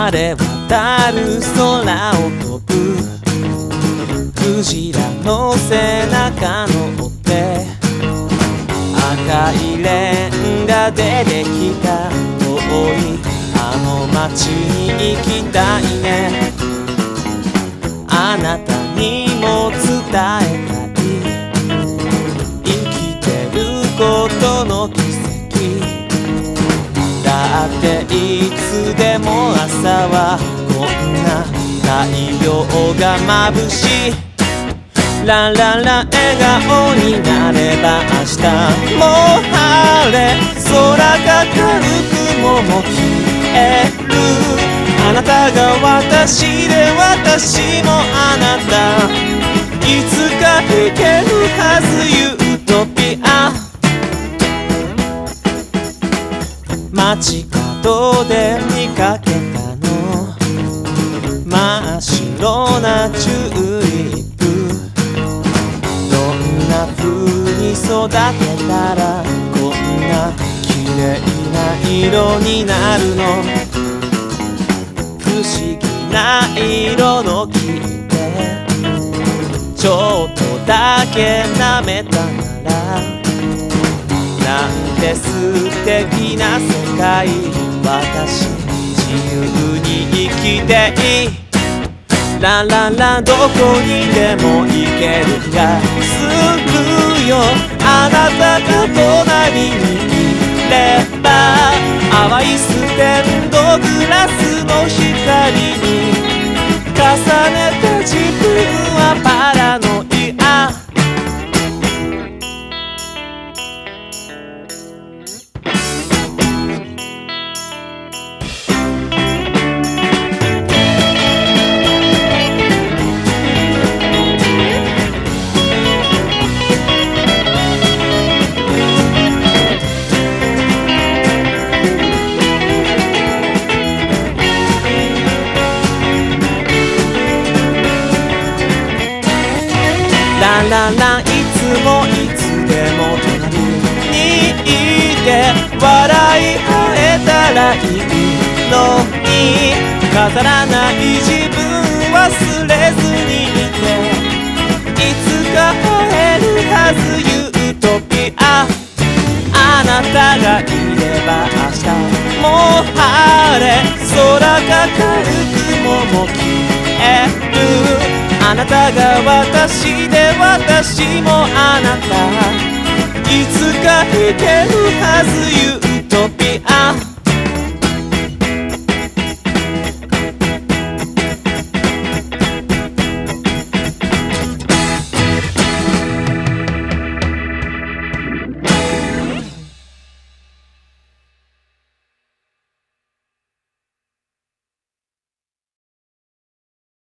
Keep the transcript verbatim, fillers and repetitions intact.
晴れ渡る空を飛ぶクジラの背中の追って赤いレンガでできた遠いあの街に行きたいね。あなたにも伝えたい生きてることの奇跡だって。いつでも朝はこんな太陽が眩しい。ラララ笑顔になれば明日も晴れ、空が軽く雲も消える。あなたが私で私もあなた、いつか行けるはずユートピア。街角で見かけたの真っ白なチューリップ。どんな風に育てたらこんな綺麗な色になるの。不思議な色の木でちょっとだけ舐めたなら、なんて素敵な世界。私自由に生きていい。ラララどこにでも行ける気がするよ。あなたが隣にいれば淡いステンドグラスの光に重ねて自分はパラノイア。ラララいつもいつでも隣にいて笑い合えたらいいのに、飾らない自分忘れずにいていつか会えるはずユートピア。あなたがいれば明日も晴れ、空が軽く雲も消える。あなたが私で私もあなた、いつか行けるはずユー